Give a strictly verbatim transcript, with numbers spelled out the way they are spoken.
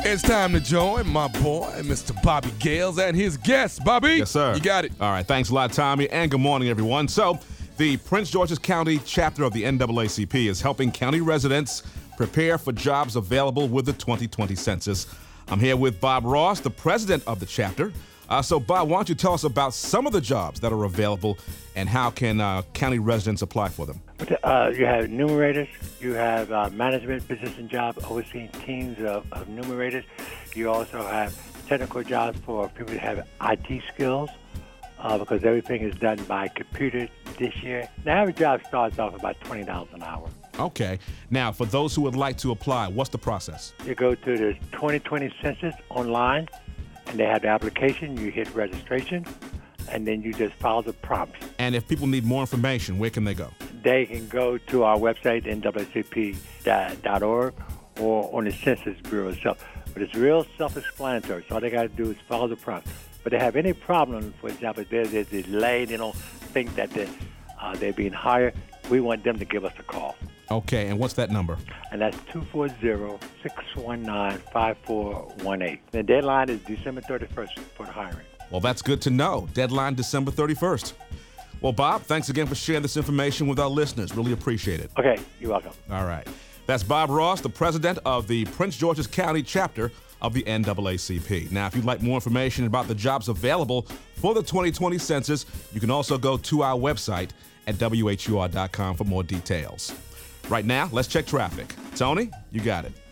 It's time to join my boy, Mister Bobby Gales, and his guest. Bobby? Yes, sir. You got it. All right, thanks a lot, Tommy, and good morning, everyone. So, the Prince George's County chapter of the N double A C P is helping county residents prepare for jobs available with the twenty twenty census. I'm here with Bob Ross, the president of the chapter. Uh, so, Bob, why don't you tell us about some of the jobs that are available and how can uh, county residents apply for them? Uh, you have enumerators. You have uh, management position jobs, overseeing teams of, of enumerators. You also have technical jobs for people that have I T skills uh, because everything is done by computer this year. The average job starts off about twenty dollars an hour. Okay. Now, for those who would like to apply, what's the process? You go to the twenty twenty census online, and they have the application. You hit registration, and then you just follow the prompts. And if people need more information, where can they go? They can go to our website, N double A C P dot org, or on the Census Bureau itself. But it's real self-explanatory, so all they got to do is follow the prompts. But if they have any problem, for example, if there's a delay, they don't think that they're, uh, they're being hired, we want them to give us a call. Okay, and what's that number? And that's two four zero, six one nine, five four one eight. The deadline is December thirty-first for the hiring. Well, that's good to know. Deadline December thirty-first. Well, Bob, thanks again for sharing this information with our listeners. Really appreciate it. Okay, you're welcome. All right. That's Bob Ross, the president of the Prince George's County chapter of the N double A C P. Now, if you'd like more information about the jobs available for the twenty twenty census, you can also go to our website at W H U R dot com for more details. Right now, let's check traffic. Tony, you got it.